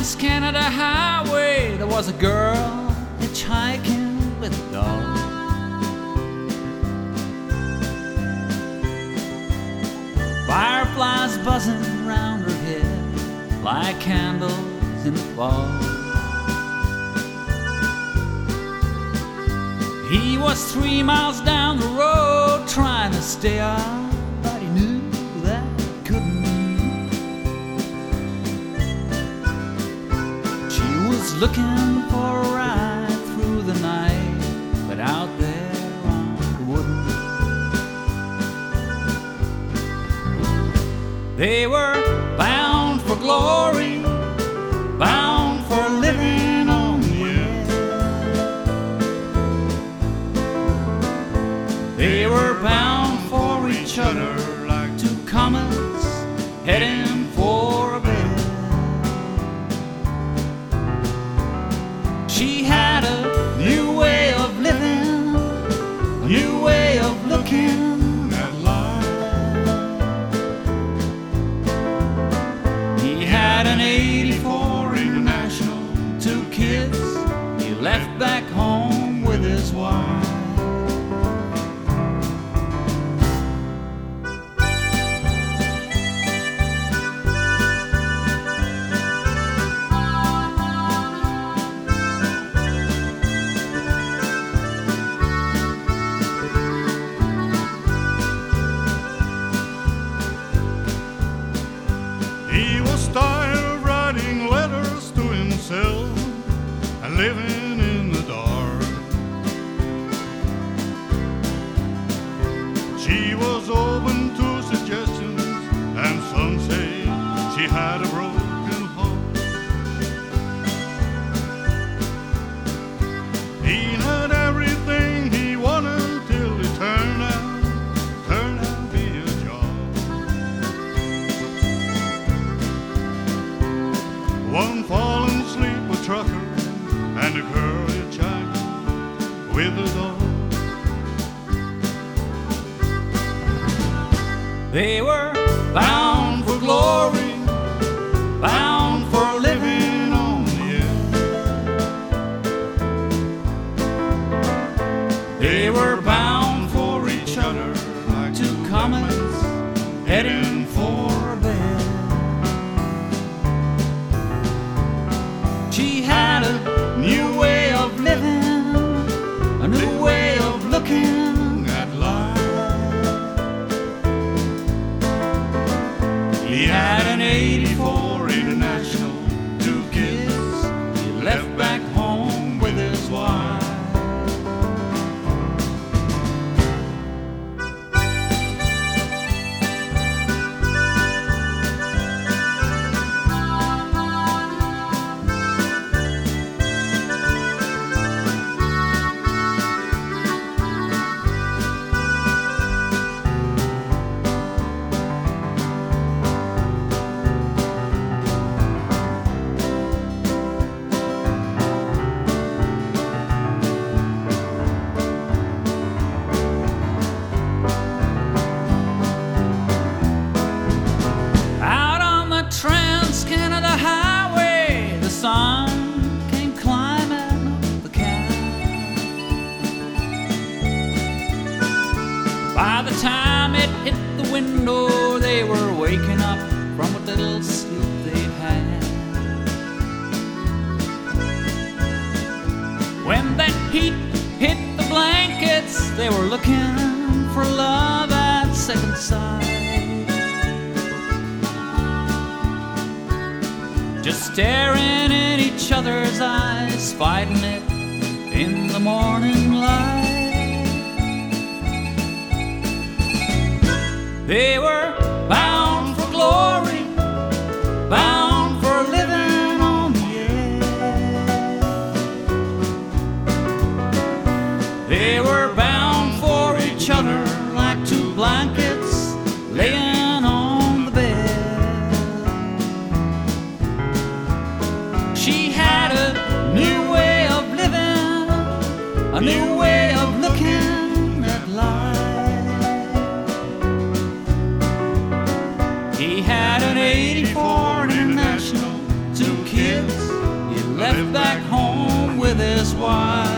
Trans-Canada Highway, there was a girl hitchhiking with a dog. Fireflies buzzing round her head like candles in the fall. He was 3 miles down the road trying to stay out, but he knew that he couldn't. She was looking for a ride through the night, but out there on the wooden. They were bound for glory, bound for living on the edge. They were bound for each other like two comets heading for a bed. She had a new way of living, a new way of looking at life. He had an 84 International, 2 kids, he left back home with his wife. He was tired of writing letters to himself and living in the dark. She was open to suggestions, and some say she had a broken heart. He had everything he wanted till it turned out to be a job. One fallen asleep, a trucker, and a girl hitchhiking with a dog. They were bound for glory, bound for living on the edge. They were bound for each other like two comets heading for a bed. She had a new way of living, a new way of looking at life. He had an 84 International, 2 kids, he left back home with his wife. Out on the Trans-Canada Highway, the sun came climbing up the canyon. By the time it hit the window, they were waking up from what little sleep they'd had. When that heat hit the blankets, they were looking for love at second sight. Just staring in each other's eyes, fighting it in the morning light. They were bound for glory, bound for living on the edge. They were bound for each other like two blankets laying on the bed. She had a new way of living, a new way of looking at life. He had an 84 International, 2 kids, just why